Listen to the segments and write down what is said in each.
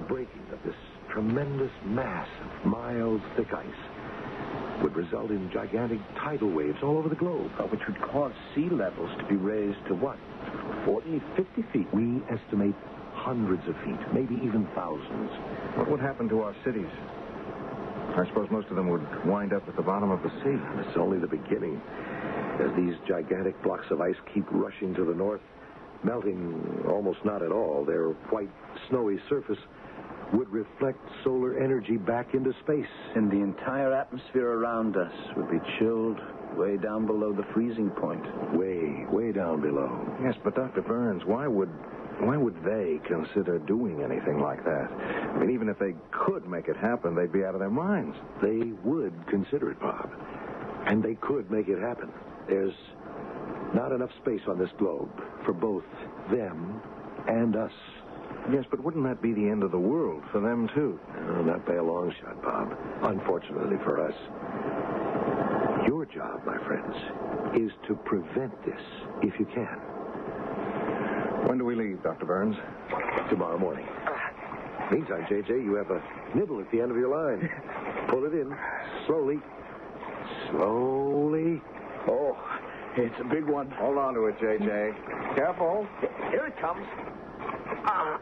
breaking of this tremendous mass of miles-thick ice would result in gigantic tidal waves all over the globe. Which would cause sea levels to be raised to what? 40, 50 feet? We estimate hundreds of feet, maybe even thousands. What would happen to our cities? I suppose most of them would wind up at the bottom of the sea. It's only the beginning. As these gigantic blocks of ice keep rushing to the north, melting almost not at all, their white, snowy surface would reflect solar energy back into space. And the entire atmosphere around us would be chilled way down below the freezing point. Way down below. Yes, but Dr. Burns, why would they consider doing anything like that? I mean, even if they could make it happen, they'd be out of their minds. They would consider it, Bob. And they could make it happen. There's not enough space on this globe for both them and us. Yes, but wouldn't that be the end of the world for them, too? Not by a long shot, Bob. Unfortunately for us. Your job, my friends, is to prevent this if you can. When do we leave, Dr. Burns? Tomorrow morning. Meantime, J.J., you have a nibble at the end of your line. Pull it in. Slowly. Slowly. Oh, it's a big one. Hold on to it, J.J. Careful. Here it comes. Ow.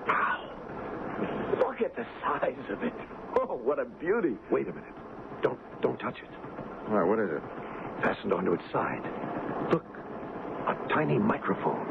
Look at the size of it. Oh, what a beauty. Wait a minute. Don't touch it. All right, what is it? Fastened onto its side. Look, a tiny microphone.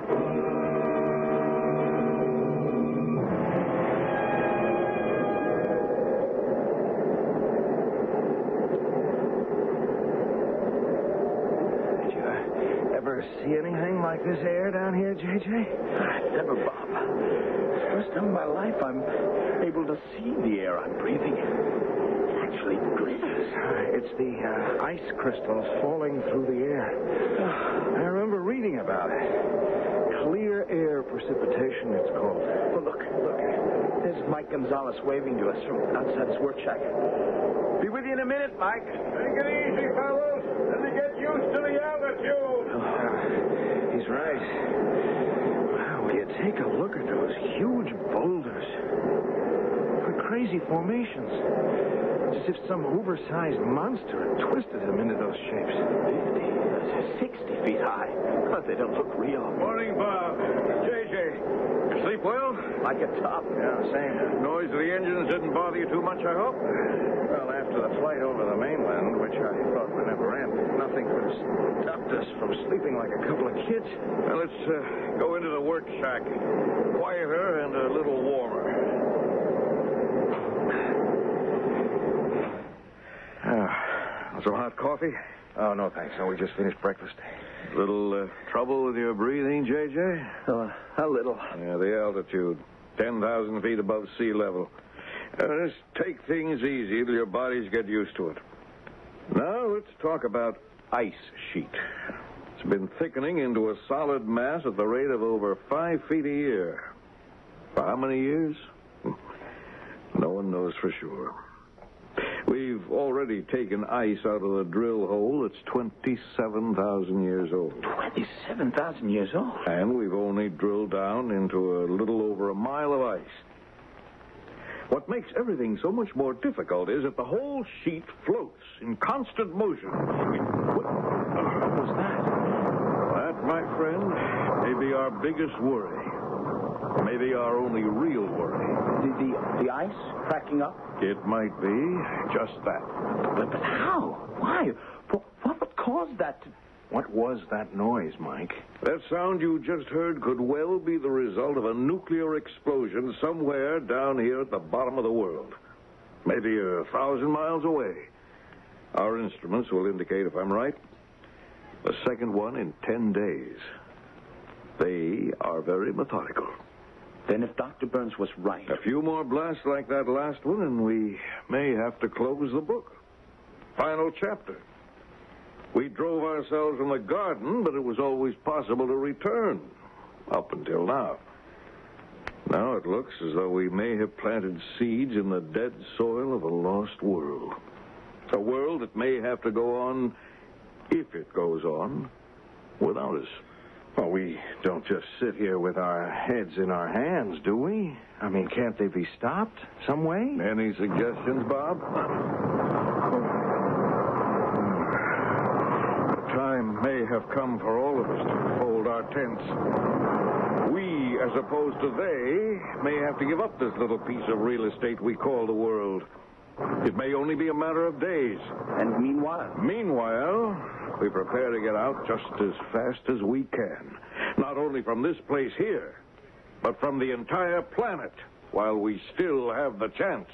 See anything like this air down here, J.J.? Never, Bob. First time in my life I'm able to see the air I'm breathing. It actually glitters. It's the ice crystals falling through the air. I remember reading about it. Clear air precipitation, it's called. Oh, look. There's Mike Gonzalez waving to us from outside his work shack. Be with you in a minute, Mike. Take it easy, fellows. Let me get used to the altitude. He's right. Wow, will you take a look at those huge boulders? What crazy formations. It's as if some oversized monster had twisted them into those shapes. 50, 60 feet high. But they don't look real. Morning, Bob. J.J. You sleep well? Like a top. Yeah, same. Noise of the engines didn't bother you too much, I hope? Well, after the flight over the mainland, which I thought would never end, nothing could have stopped us from sleeping like a couple of kids. Well, let's go into the work shack. Quieter and a little warmer. Some hot coffee? Oh, no, thanks. No, we just finished breakfast. Little trouble with your breathing, J.J.? A little. Yeah, the altitude. 10,000 feet above sea level. Just take things easy till your bodies get used to it. Now, let's talk about ice sheet. It's been thickening into a solid mass at the rate of over 5 feet a year. For how many years? No one knows for sure. We've already taken ice out of the drill hole that's 27,000 years old. 27,000 years old? And we've only drilled down into a little over a mile of ice. What makes everything so much more difficult is that the whole sheet floats in constant motion. What was that? That, my friend, may be our biggest worry. Maybe our only real worry. The ice cracking up? It might be just that. But how? Why? What would cause that to... What was that noise, Mike? That sound you just heard could well be the result of a nuclear explosion somewhere down here at the bottom of the world. Maybe 1,000 miles away. Our instruments will indicate if I'm right. The second one in 10 days. They are very methodical. Then if Dr. Burns was right... A few more blasts like that last one, and we may have to close the book. Final chapter. We drove ourselves from the garden, but it was always possible to return. Up until now. Now it looks as though we may have planted seeds in the dead soil of a lost world. A world that may have to go on, if it goes on, without us. Well, we don't just sit here with our heads in our hands, do we? I mean, can't they be stopped some way? Any suggestions, Bob? The time may have come for all of us to fold our tents. We, as opposed to they, may have to give up this little piece of real estate we call the world. It may only be a matter of days. And meanwhile? Meanwhile, we prepare to get out just as fast as we can. Not only from this place here, but from the entire planet, while we still have the chance.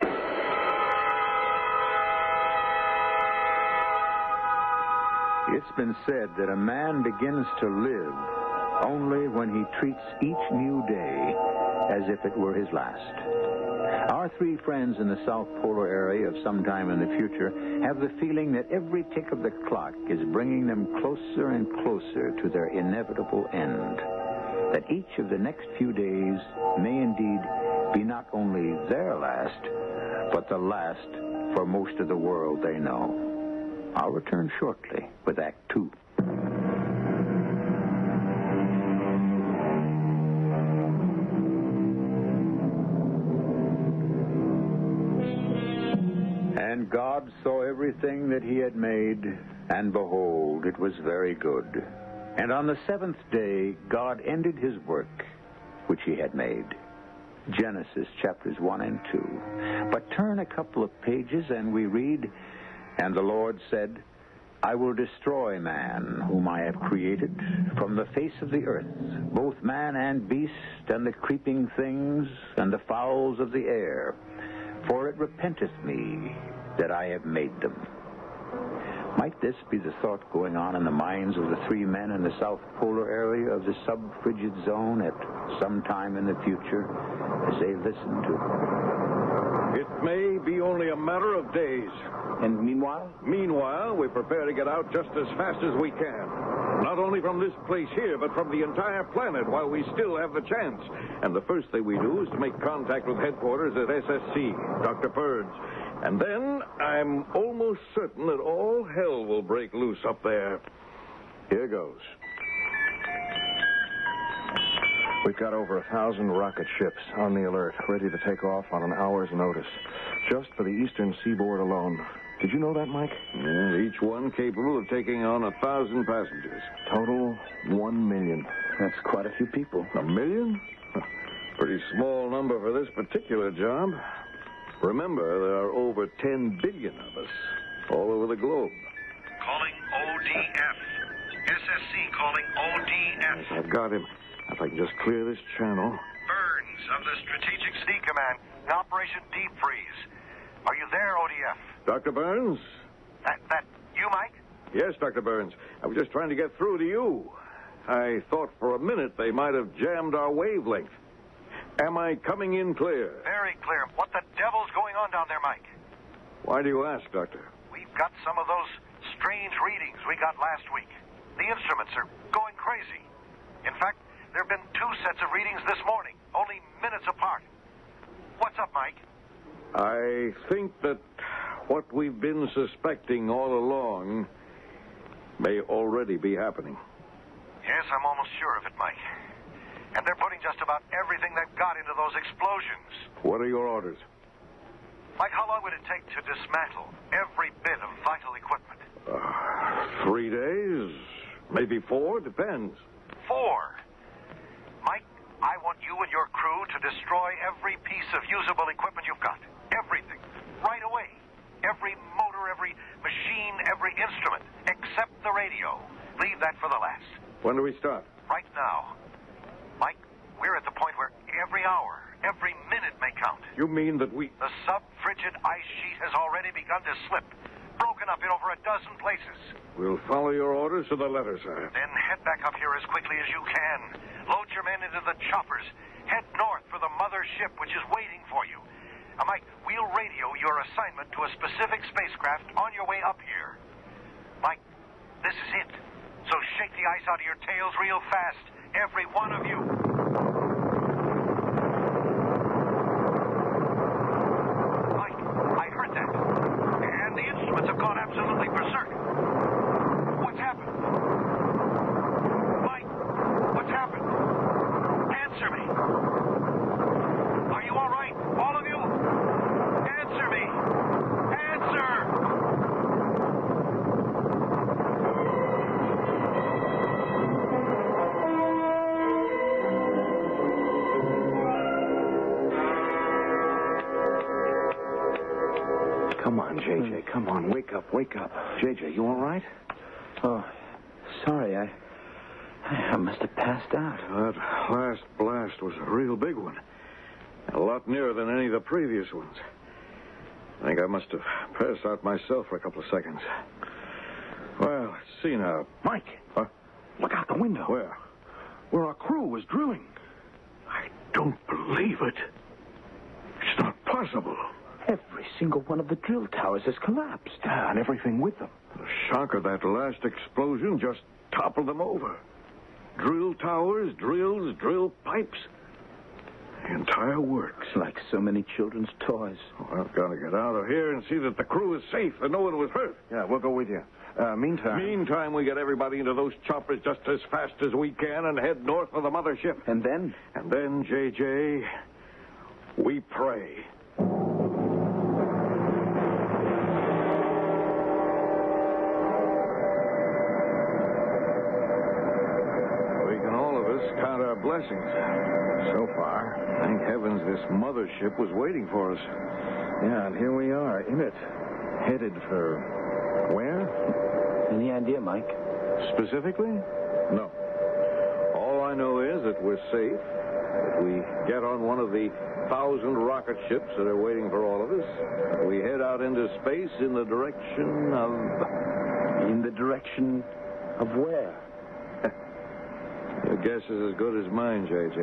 It's been said that a man begins to live only when he treats each new day as if it were his last. Our three friends in the South Polar area of some time in the future have the feeling that every tick of the clock is bringing them closer and closer to their inevitable end. That each of the next few days may indeed be not only their last, but the last for most of the world they know. I'll return shortly with Act Two. And God saw everything that he had made, and behold, it was very good. And on the seventh day, God ended his work, which he had made. Genesis chapters 1 and 2. But turn a couple of pages and we read, "And the Lord said, I will destroy man, whom I have created, from the face of the earth, both man and beast, and the creeping things, and the fowls of the air. For it repenteth me that I have made them." Might this be the thought going on in the minds of the three men in the South Polar area of the sub-frigid zone at some time in the future as they listen to... It may be only a matter of days. And meanwhile? Meanwhile, we prepare to get out just as fast as we can. Not only from this place here, but from the entire planet while we still have the chance. And the first thing we do is to make contact with headquarters at SSC, Dr. Burns. And then I'm almost certain that all hell will break loose up there. Here goes. We've got over 1,000 rocket ships on the alert, ready to take off on an hour's notice, just for the eastern seaboard alone. Did you know that, Mike? Each one capable of taking on 1,000 passengers. Total 1 million. That's quite a few people. 1 million? Pretty small number for this particular job. Remember, there are over 10 billion of us all over the globe. Calling ODF. SSC calling ODF. Yes, I've got him. If I can just clear this channel. Burns of the Strategic Sea Command. Operation Deep Freeze. Are you there, ODF? Dr. Burns? That you, Mike? Yes, Dr. Burns. I was just trying to get through to you. I thought for a minute they might have jammed our wavelength. Am I coming in clear? Very clear. What the devil's going on down there, Mike? Why do you ask, Doctor? We've got some of those strange readings we got last week. The instruments are going crazy. In fact, there have been 2 sets of readings this morning, only minutes apart. What's up, Mike? I think that what we've been suspecting all along may already be happening. Yes, I'm almost sure of it, Mike. And they're putting just about everything they've got into those explosions. What are your orders? Mike, how long would it take to dismantle every bit of vital equipment? 3 days, maybe 4, depends. 4? Mike, I want you and your crew to destroy every piece of usable equipment you've got. Everything. Right away. Every motor, every machine, every instrument, except the radio. Leave that for the last. When do we start? Right now. Mike, we're at the point where every hour, every minute may count. You mean that we... The sub-frigid ice sheet has already begun to slip, broken up in over a dozen places. We'll follow your orders to the letter, sir. Then head back up here as quickly as you can. Load your men into the choppers. Head north for the mother ship, which is waiting for you. Mike, we'll radio your assignment to a specific spacecraft on your way up here. Mike, this is it. So shake the ice out of your tails real fast. Every one of you. Mike, I heard that. And the instruments have gone absolutely berserk. What's happened? Mike, Come on, J.J. Come on. Wake up, wake up. J.J., you all right? Oh, sorry. I must have passed out. That last blast was a real big one. A lot nearer than any of the previous ones. I think I must have passed out myself for a couple of seconds. Well, let's see now. Mike, look out the window. Where? Where our crew was drilling. I don't believe it. It's not possible. Every single one of the drill towers has collapsed. Yeah, and everything with them. The shock of that last explosion just toppled them over. Drill towers, drills, drill pipes. The entire works. Like so many children's toys. Oh, I've got to get out of here and see that the crew is safe and no one was hurt. Yeah, we'll go with you. Meantime, we get everybody into those choppers just as fast as we can and head north for the mothership. And then? And then, J.J., we pray. We can all of us count our blessings. So far, thank heavens this mothership was waiting for us. Yeah, and here we are in it. Headed for where? Any idea, Mike? Specifically? No. All I know is that we're safe, that we get on one of the 1,000 rocket ships that are waiting for all of us. We head out into space in the direction of... In the direction of where? Your guess is as good as mine, J.J.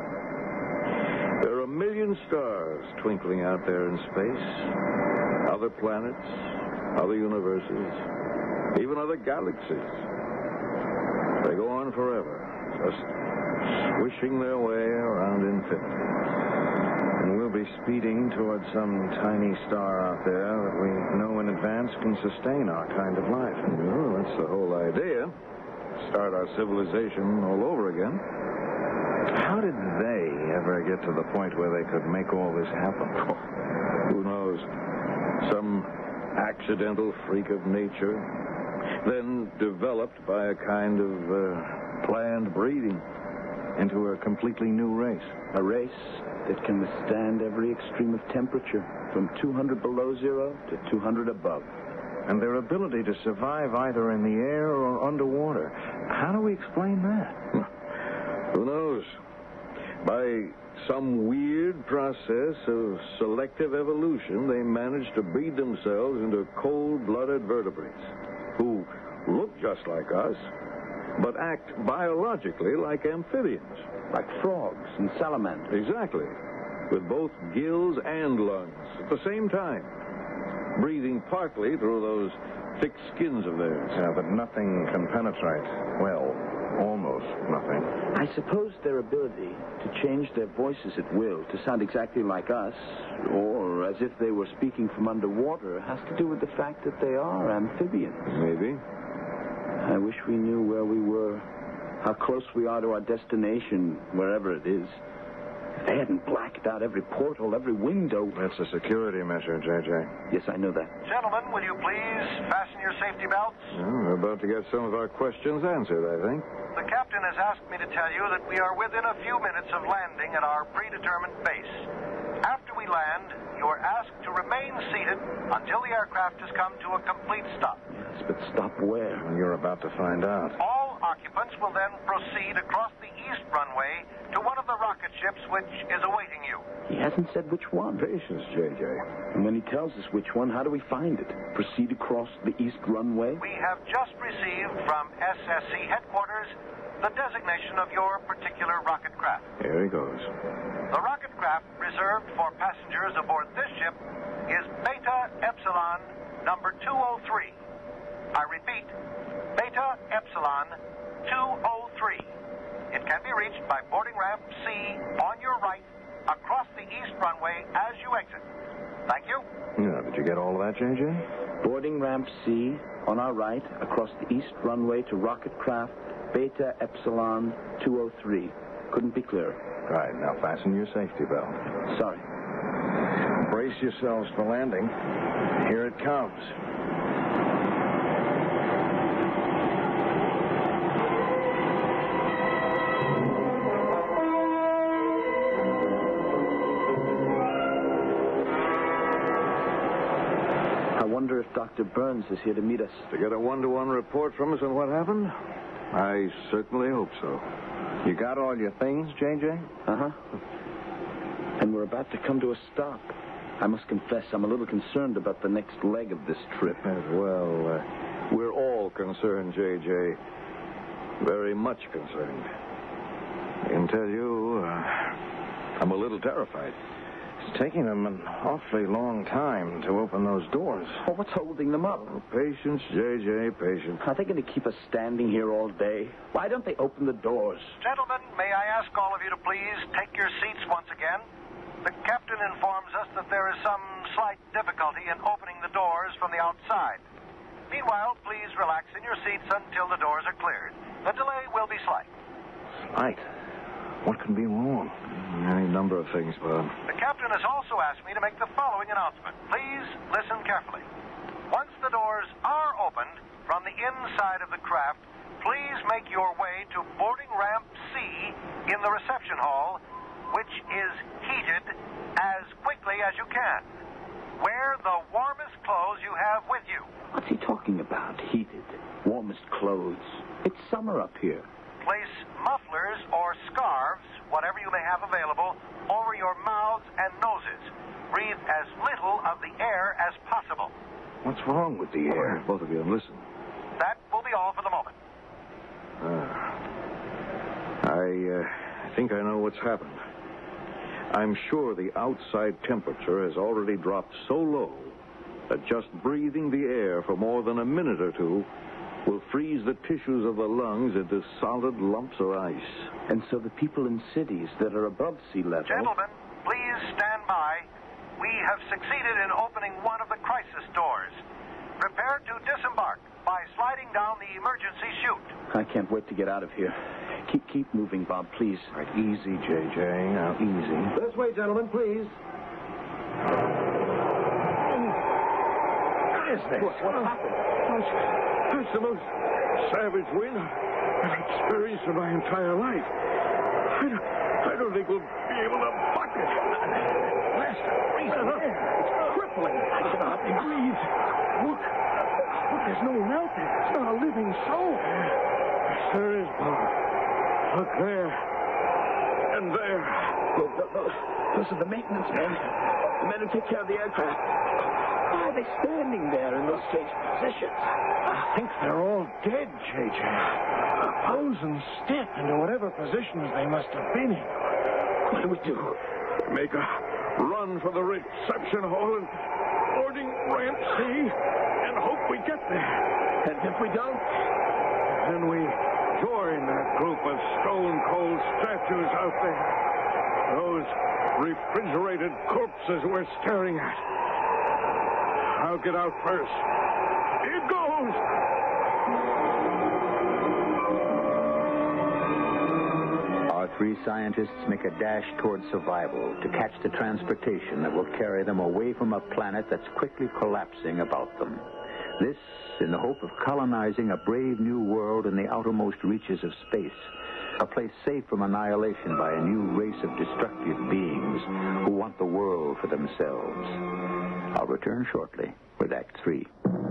There are a million stars twinkling out there in space. Other planets, other universes, even other galaxies. They go on forever, just swishing their way around infinity. And we'll be speeding towards some tiny star out there that we know in advance can sustain our kind of life. Well, that's the whole idea. Start our civilization all over again. How did they ever get to the point where they could make all this happen? Who knows? Some accidental freak of nature, then developed by a kind of planned breeding into a completely new race. A race that can withstand every extreme of temperature, from 200 below zero to 200 above. And their ability to survive either in the air or underwater. How do we explain that? Who knows? By some weird process of selective evolution, they managed to breed themselves into cold-blooded vertebrates who look just like us, but act biologically like amphibians. Like frogs and salamanders. Exactly. With both gills and lungs at the same time. Breathing partly through those thick skins of theirs. Yeah, but nothing can penetrate. Well, almost nothing. I suppose their ability to change their voices at will to sound exactly like us, or as if they were speaking from underwater, has to do with the fact that they are amphibians. Maybe. I wish we knew where we were, how close we are to our destination, wherever it is. If they hadn't blacked out every porthole, every window. That's a security measure, J.J. Yes, I know that. Gentlemen, will you please fasten your safety belts? Well, we're about to get some of our questions answered, I think. The captain has asked me to tell you that we are within a few minutes of landing at our predetermined base. After we land, you are asked to remain seated until the aircraft has come to a complete stop. Yes, but stop where? You're about to find out. All occupants will then proceed across the east runway to one of the rocket ships which is awaiting you. He hasn't said which one. Patience, J.J. And when he tells us which one, how do we find it? Proceed across the east runway? We have just received from SSC headquarters the designation of your particular rocket craft. Here he goes. The rocket craft reserved for passengers aboard this ship is Beta Epsilon number 203. I repeat, Beta Epsilon 203. It can be reached by boarding ramp C on your right across the east runway as you exit. Thank you. Yeah, did you get all of that, J.J.? Boarding ramp C on our right across the east runway to rocket craft Beta Epsilon 203. Couldn't be clearer. Right, now fasten your safety belt. Sorry. Brace yourselves for landing. Here it comes. I wonder if Dr. Burns is here to meet us. To get a one-to-one report from us on what happened? I certainly hope so. You got all your things, J.J.? Uh-huh. And we're about to come to a stop. I must confess, I'm a little concerned about the next leg of this trip. Well, we're all concerned, J.J. Very much concerned. I can tell you, I'm a little terrified. It's taking them an awfully long time to open those doors. Oh, what's holding them up? Oh, patience, J.J., patience. Are they going to keep us standing here all day? Why don't they open the doors? Gentlemen, may I ask all of you to please take your seats once again? The captain informs us that there is some slight difficulty in opening the doors from the outside. Meanwhile, please relax in your seats until the doors are cleared. The delay will be slight. Slight? What can be wrong? Any number of things, Bob. The captain has also asked me to make the following announcement. Please listen carefully. Once the doors are opened from the inside of the craft, please make your way to boarding ramp C in the reception hall, which is heated as quickly as you can. Wear the warmest clothes you have with you. What's he talking about? Heated. Warmest clothes. It's summer up here. Place mufflers or scarves, whatever you may have available, over your mouths and noses. Breathe as little of the air as possible. What's wrong with the air? Both of you, listen. That will be all for the moment. I think I know what's happened. I'm sure the outside temperature has already dropped so low that just breathing the air for more than a minute or two will freeze the tissues of the lungs into solid lumps of ice. And so the people in cities that are above sea level... Gentlemen, please stand by. We have succeeded in opening one of the crisis doors. Prepare to disembark by sliding down the emergency chute. I can't wait to get out of here. Keep moving, Bob, please. All right, easy, J.J. Now, easy. This way, gentlemen, please. What is this? What happened? That's the most savage wind I've experienced in my entire life. I don't think we'll be able to buck it. Blast it. Freezing up. It's crippling. I can hardly breathe. Look, there's no one out there. It's not a living soul. Yes, there is, Bob. Look there. And there. Those are the maintenance men. The men who take care of the aircraft. Why are they standing there in those strange positions? I think they're all dead, J.J. Frozen stiff into whatever positions they must have been in. What do we do? Make a run for the reception hall and boarding ramp C and hope we get there. And if we don't? Then we join that group of stone-cold statues out there. Those refrigerated corpses we're staring at. I'll get out first. Here goes! Our three scientists make a dash towards survival to catch the transportation that will carry them away from a planet that's quickly collapsing about them. This, in the hope of colonizing a brave new world in the outermost reaches of space, a place safe from annihilation by a new race of destructive beings who want the world for themselves. I'll return shortly with Act 3.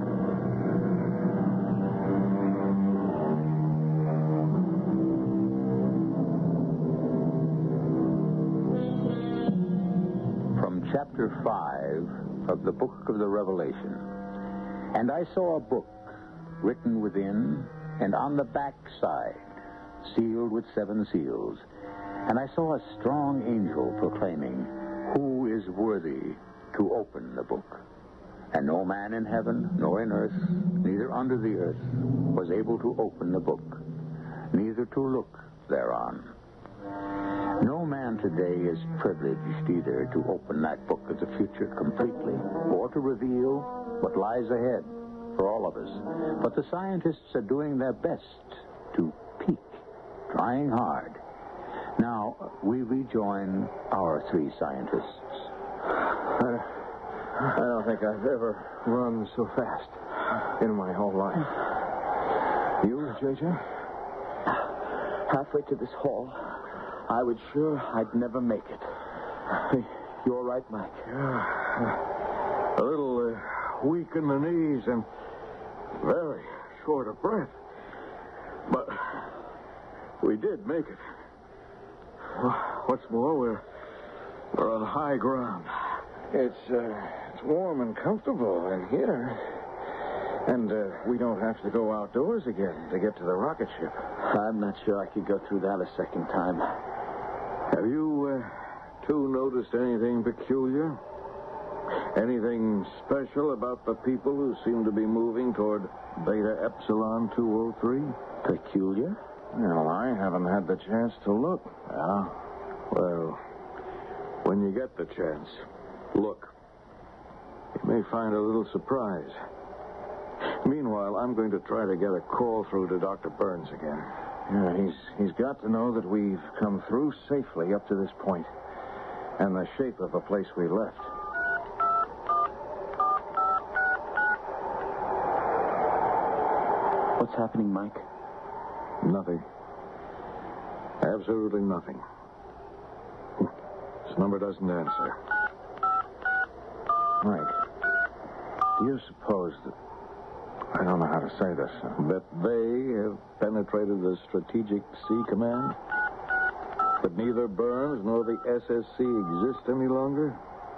From Chapter 5 of the Book of the Revelation. And I saw a book written within and on the back side, sealed with 7 seals. And I saw a strong angel proclaiming, "Who is worthy to open the book?" And no man in heaven, nor in earth, neither under the earth, was able to open the book, neither to look thereon. No man today is privileged either to open that book of the future completely, or to reveal what lies ahead for all of us. But the scientists are doing their best to peek, trying hard. Now, we rejoin our 3 scientists. I don't think I've ever run so fast in my whole life. You, J.J.? Halfway to this hall, I was sure I'd never make it. You all right, Mike? Yeah. A little weak in the knees and very short of breath. But we did make it. What's more, we're on high ground. It's warm and comfortable in here. And we don't have to go outdoors again to get to the rocket ship. I'm not sure I could go through that a second time. Have you two noticed anything peculiar? Anything special about the people who seem to be moving toward Beta Epsilon 203? Peculiar? Well, I haven't had the chance to look. Yeah? Well, when you get the chance, look. You may find a little surprise. Meanwhile, I'm going to try to get a call through to Dr. Burns again. Yeah, he's got to know that we've come through safely up to this point, and the shape of the place we left. What's happening, Mike? Nothing. Absolutely nothing. This number doesn't answer. Mike, do you suppose that... I don't know how to say this. That they have penetrated the Strategic Sea Command? That neither Burns nor the SSC exist any longer?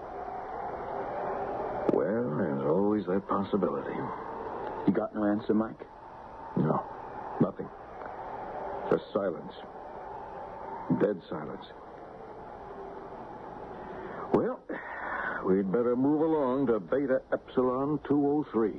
Well, there's always that possibility. You got no answer, Mike? No, nothing. Just silence. Dead silence. Well, we'd better move along to Beta Epsilon 203.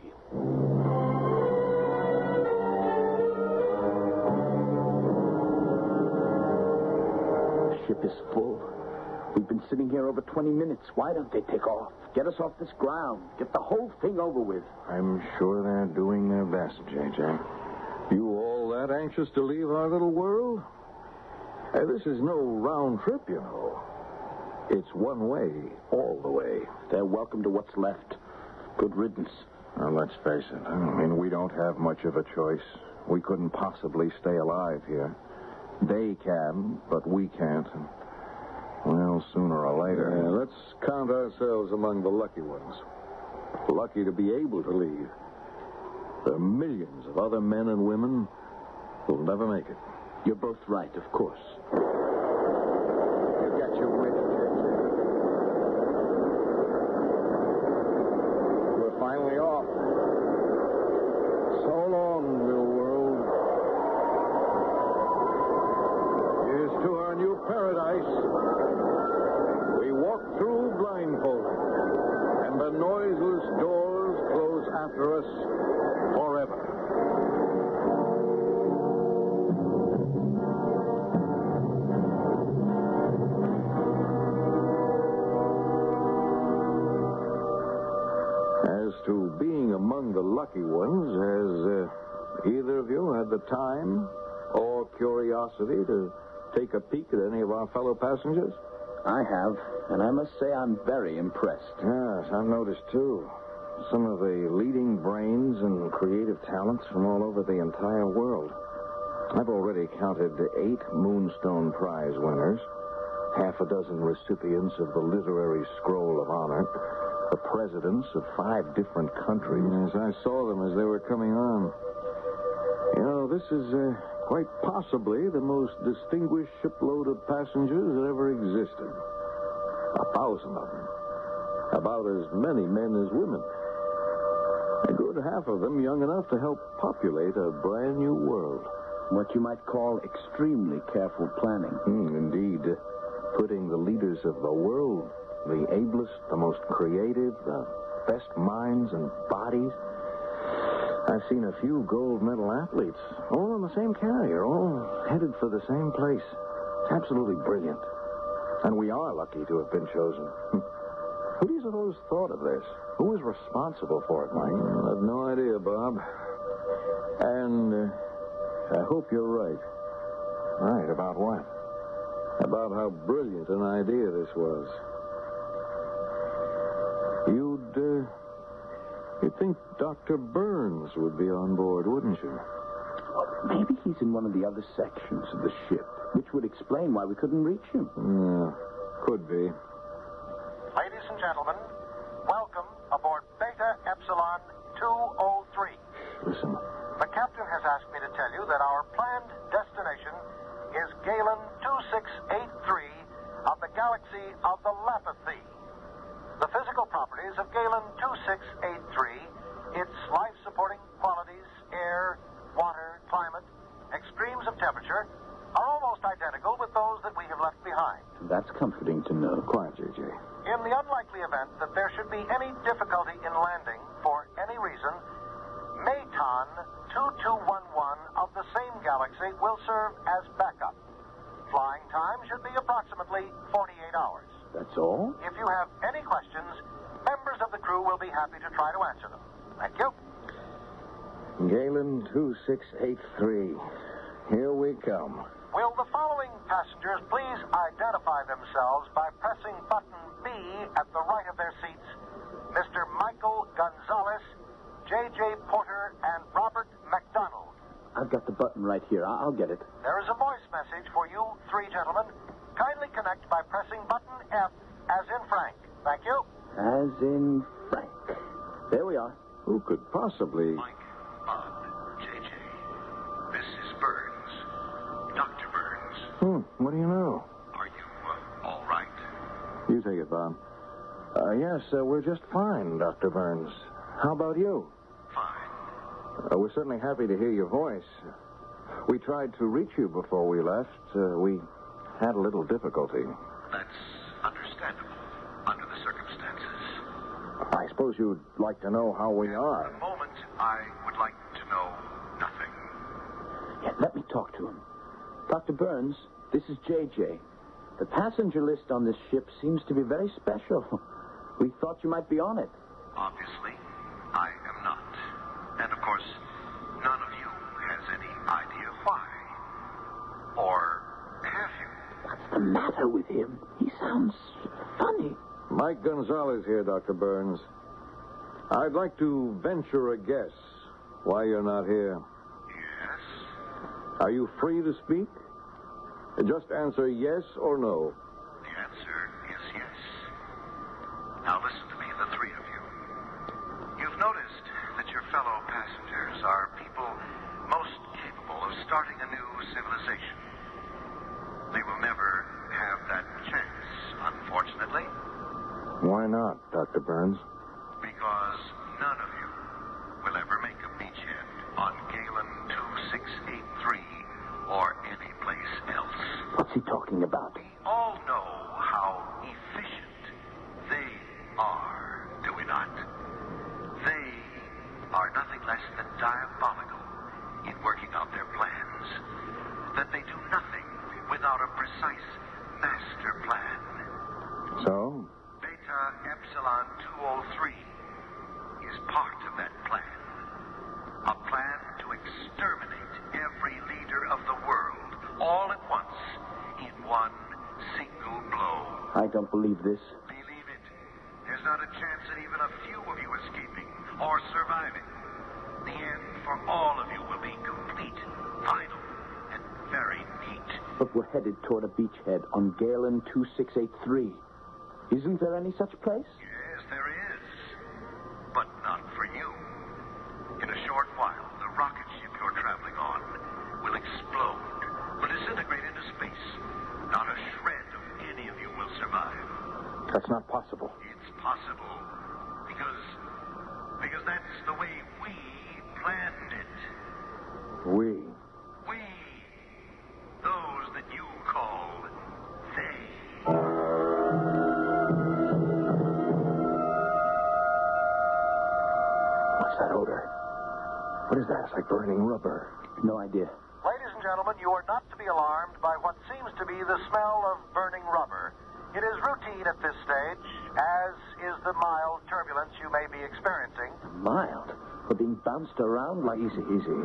The ship is full. We've been sitting here over 20 minutes. Why don't they take off? Get us off this ground. Get the whole thing over with. I'm sure they're doing their best, J.J. You all that anxious to leave our little world? This is no round trip, you know. It's one way, all the way. They're welcome to what's left. Good riddance. Well, let's face it. I mean, we don't have much of a choice. We couldn't possibly stay alive here. They can, but we can't. And, well, sooner or later... Yeah, let's count ourselves among the lucky ones. Lucky to be able to leave. There are millions of other men and women who'll never make it. You're both right, of course. You got your wish, J.J. We're finally off. So long, little world. Here's to our new paradise. We walk through blindfolded, and the noiseless doors close after us forever. As to being among the lucky ones, has either of you had the time or curiosity to take a peek at any of our fellow passengers? I have, and I must say I'm very impressed. Yes, I've noticed, too. Some of the leading brains and creative talents from all over the entire world. I've already counted 8 Moonstone Prize winners, half a dozen recipients of the Literary Scroll of Honor, the presidents of 5 different countries. Yes, I saw them as they were coming on. You know, this is quite possibly the most distinguished shipload of passengers that ever existed. 1,000 of them. About as many men as women. A good half of them young enough to help populate a brand new world. What you might call extremely careful planning. Indeed. Putting the leaders of the world, the ablest, the most creative, the best minds and bodies. I've seen a few gold medal athletes, all on the same carrier, all headed for the same place. It's absolutely brilliant. And we are lucky to have been chosen. Who do you suppose thought of this? Who was responsible for it, Mike? I have no idea, Bob. And I hope you're right. Right, about what? About how brilliant an idea this was. You'd think Dr. Burns would be on board, wouldn't you? Maybe he's in one of the other sections of the ship, which would explain why we couldn't reach him. Yeah, could be. Ladies and gentlemen, welcome aboard Beta Beta Epsilon 203. Listen. The captain has asked me to tell you that our planned destination is Galen 2683 of the galaxy of the Lapithee. The physical properties of Galen 2683, its life-supporting qualities, air, water, climate, extremes of temperature, are almost identical with those that we have left behind. That's comforting to know. Quiet, J.J. In the unlikely event that there should be any difficulty in landing for any reason, Maton 2211 of the same galaxy will serve as backup. Flying time should be approximately 48 hours. That's all? If you have any questions, members of the crew will be happy to try to answer them. Thank you. Galen 2683. Here we come. Will the following passengers please identify themselves by pressing button B at the right of their seats? Mr. Michael Gonzalez, J.J. Porter, and Robert McDonald. I've got the button right here. I'll get it. There is a voice message for you three gentlemen. Kindly connect by pressing button F as in Frank. Thank you. As in Frank. There we are. Who could possibly... Mike, Bob, J.J. This is Burns. Dr. Burns. What do you know? Are you all right? You take it, Bob. Yes, we're just fine, Dr. Burns. How about you? Fine. We're certainly happy to hear your voice. We tried to reach you before we left. We had a little difficulty. That's understandable under the circumstances. I suppose you'd like to know how we At are. the moment, I would like to know nothing. Yeah, let me talk to him. Dr. Burns, this is J.J. The passenger list on this ship seems to be very special. We thought you might be on it. Obviously, I am not. And of course, none of you has any idea why. Or have you? What's the matter with him? He sounds funny. Mike Gonzalez here, Dr. Burns. I'd like to venture a guess why you're not here. Yes? Are you free to speak? Just answer yes or no. The answer is yes. Now listen to me, the three of you. You've noticed that your fellow passengers are people most capable of starting a new civilization. They will never have that chance, unfortunately. Why not, Dr. Burns? Because none of you will ever make a beachhead on Galen 2683 or any place else. What's he talking about? We all know how efficient they are, do we not? They are nothing less than diabolical in working out their plans. That they do nothing without a precise master plan. So? Beta Epsilon 203 is part of that plan. A plan to exterminate every leader of the world all at once in one single blow. I don't believe this. Believe it. There's not a chance at even a few of you escaping or surviving. The end for all of you will be complete, final, and very neat. But we're headed toward a beachhead on Galen 2683. Isn't there any such place? Yes, there is. But not for you. In a short while, the rocket ship you're traveling on will explode, will disintegrate into space. Not a shred of any of you will survive. That's not possible. It's possible. Because that's the way we planned it. We? We. Those that you call they. What's that odor? What is that? It's like burning rubber. No idea. Ladies and gentlemen, you are not to be alarmed by what seems to be the smell of burning rubber. It is routine at this stage, as is the mild turbulence you may be experiencing. Mild? We're being bounced around like... Easy.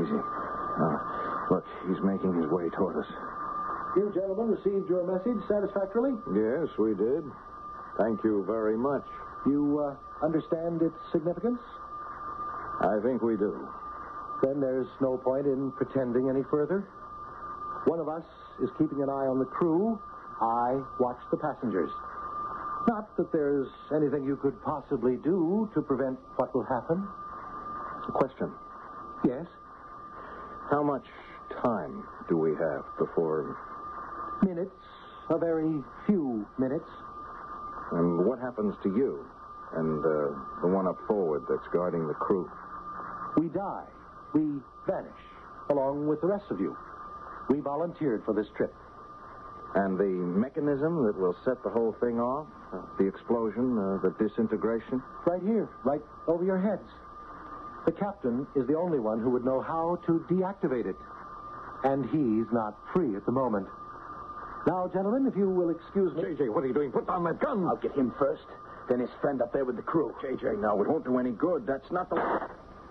Look, he's making his way toward us. You gentlemen received your message satisfactorily? Yes, we did. Thank you very much. You understand its significance? I think we do. Then there's no point in pretending any further. One of us is keeping an eye on the crew. I watch the passengers. Not that there's anything you could possibly do to prevent what will happen. A question. Yes? How much time do we have before... Minutes. A very few minutes. And what happens to you and the one up forward that's guarding the crew? We die. We vanish, along with the rest of you. We volunteered for this trip. And the mechanism that will set the whole thing off? The explosion, the disintegration? Right here, right over your heads. The captain is the only one who would know how to deactivate it. And he's not free at the moment. Now, gentlemen, if you will excuse me... JJ, what are you doing? Put down that gun! I'll get him first, then his friend up there with the crew. JJ, now, it won't do any good. That's not the...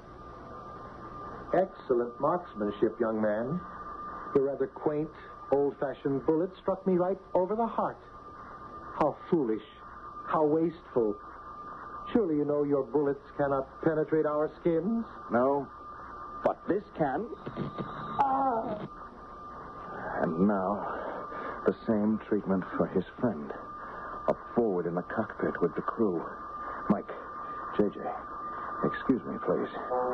Excellent marksmanship, young man. Your rather quaint, old-fashioned bullet struck me right over the heart. How foolish. How wasteful. Surely you know your bullets cannot penetrate our skins? No. But this can. Ah! And now, the same treatment for his friend. Up forward in the cockpit with the crew. Mike, JJ, excuse me, please.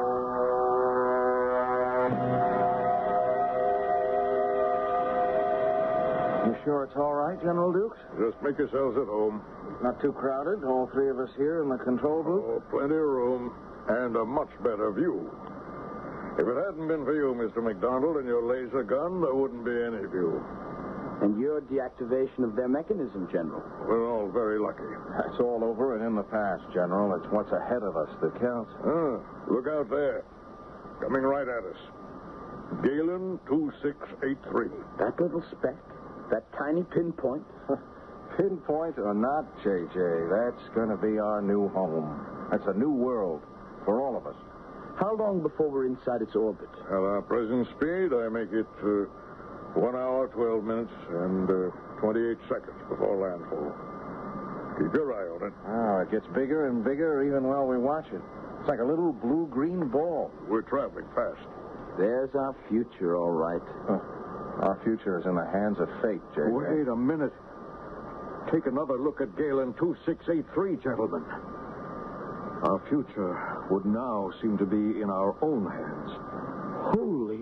You sure it's all right, General Dukes? Just make yourselves at home. Not too crowded, all three of us here in the control booth? Oh, plenty of room and a much better view. If it hadn't been for you, Mr. McDonald, and your laser gun, there wouldn't be any view. And your deactivation of their mechanism, General. We're all very lucky. It's all over and in the past, General. It's what's ahead of us that counts. Look out there. Coming right at us. Galen 2683. That little speck? That tiny pinpoint? Pinpoint or not, JJ, that's going to be our new home. That's a new world for all of us. How long before we're inside its orbit? At our present speed, I make it 1 hour, 12 minutes, and 28 seconds before landfall. Keep your eye on it. Oh, it gets bigger and bigger even while we watch it. It's like a little blue-green ball. We're traveling fast. There's our future, all right. Our future is in the hands of fate, JJ. Wait a minute. Take another look at Galen 2683, gentlemen. Our future would now seem to be in our own hands. Holy...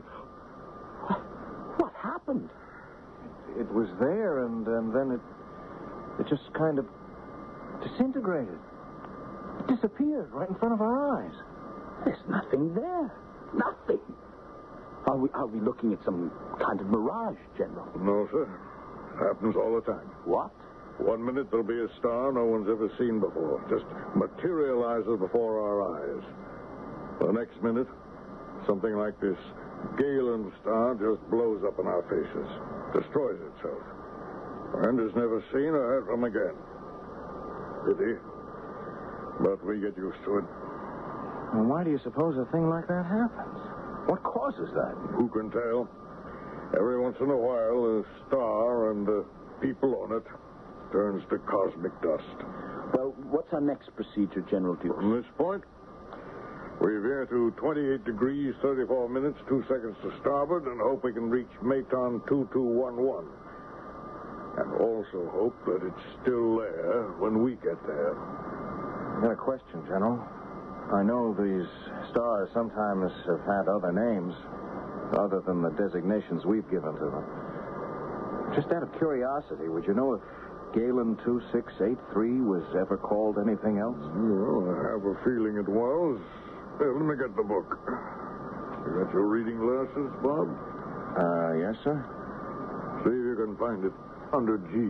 What happened? It was there, and then it just kind of disintegrated. It disappeared right in front of our eyes. There's nothing there. Nothing. Are we looking at some kind of mirage, General? No, sir. Happens all the time. What? 1 minute there'll be a star no one's ever seen before. Just materializes before our eyes. The next minute, something like this Galen star just blows up in our faces. Destroys itself. And is never seen or heard from again. Pity. But we get used to it. Well, why do you suppose a thing like that happens? What causes that? Who can tell? Every once in a while, a star and the people on it turns to cosmic dust. Well, what's our next procedure, General Dukes? From this point, we veer to 28 degrees, 34 minutes, 2 seconds to starboard, and hope we can reach Maton 2211. And also hope that it's still there when we get there. I got a question, General. I know these stars sometimes have had other names, other than the designations we've given to them. Just out of curiosity, would you know if Galen 2683 was ever called anything else? Well, I have a feeling it was. Here, let me get the book. You got your reading glasses, Bob? Yes, sir. See if you can find it under G.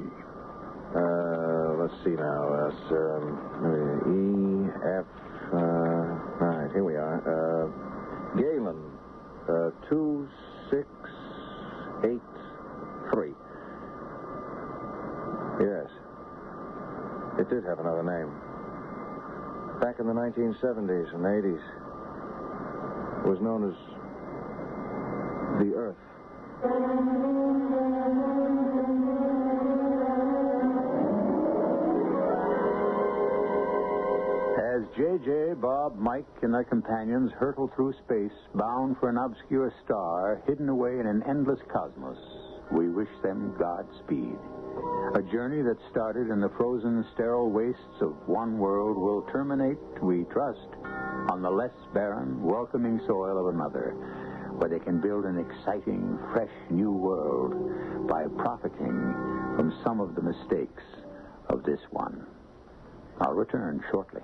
Let's see now. E, F, right, here we are. Galen, 2683. Yes. It did have another name. Back in the 1970s and 80s, it was known as the Earth. As J.J., Bob, Mike, and their companions hurtle through space, bound for an obscure star hidden away in an endless cosmos, we wish them Godspeed. A journey that started in the frozen, sterile wastes of one world will terminate, we trust, on the less barren, welcoming soil of another, where they can build an exciting, fresh new world by profiting from some of the mistakes of this one. I'll return shortly.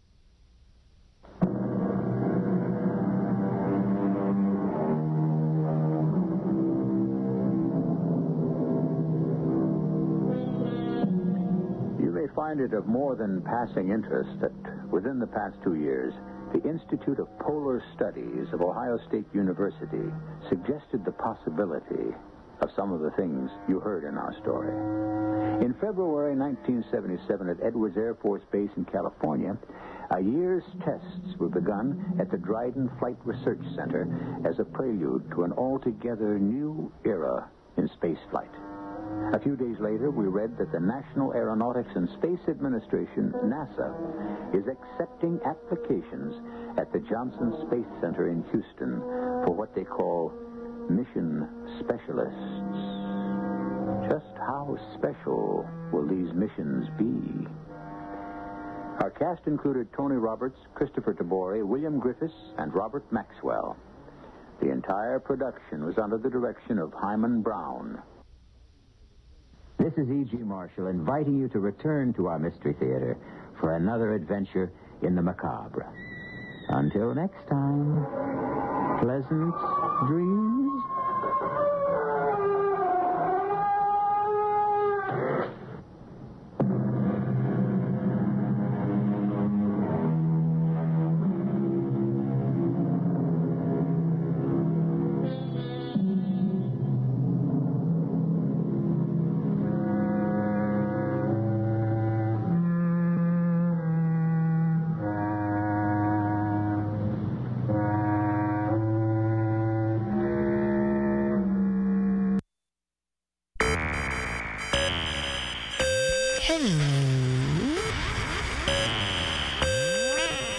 Find it of more than passing interest that within the past 2 years, the Institute of Polar Studies of Ohio State University suggested the possibility of some of the things you heard in our story. In February 1977 at Edwards Air Force Base in California, a year's tests were begun at the Dryden Flight Research Center as a prelude to an altogether new era in spaceflight. A few days later, we read that the National Aeronautics and Space Administration, NASA, is accepting applications at the Johnson Space Center in Houston for what they call mission specialists. Just how special will these missions be? Our cast included Tony Roberts, Christopher Tabori, William Griffiths, and Robert Maxwell. The entire production was under the direction of Hyman Brown. This is E.G. Marshall inviting you to return to our Mystery Theater for another adventure in the macabre. Until next time, pleasant dreams. Hello.